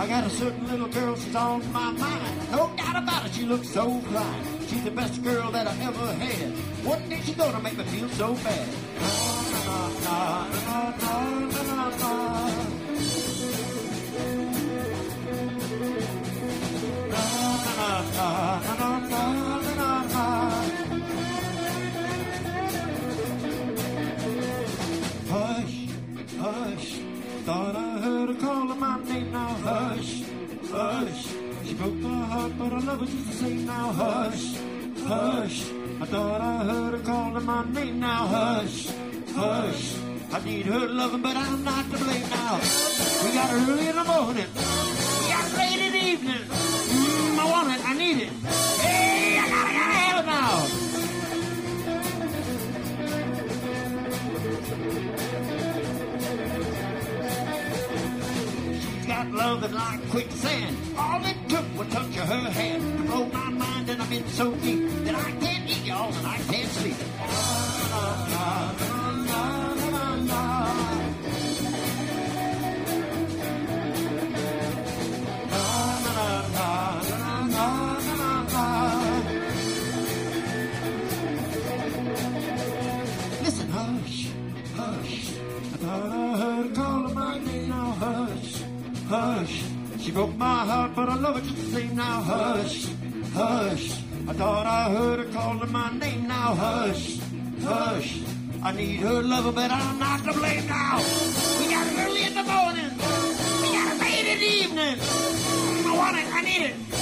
I got a certain little girl, she's on my mind. No doubt about it, she looks so fine. She's the best girl that I ever had. One day she's gonna make me feel so bad. Na, na, na, na, na, na, na, na. Hush, hush, thought I heard her calling my name. Now hush, hush, she broke my heart, but I love her just the same. Now hush, hush, I thought I heard her calling my name. Now hush, hush, I need her loving, but I'm not to blame. Now we got her early in the morning, we got her late in the evening. I want it, I need it. Hey, I gotta have it now. She's got love that's like quicksand. All it took was touch of her hand to blow my mind, and I've been so deep that I can't eat y'all and I can't sleep. Listen, hush, hush, I thought I heard her calling my name. Now hush, hush, she broke my heart, but I love her just the same. Now hush, hush, I thought I heard her calling my name. Now hush, hush, I need her lover, but I'm not to blame. Now we got it early in the morning, we got it late in the evening. I want it, I need it.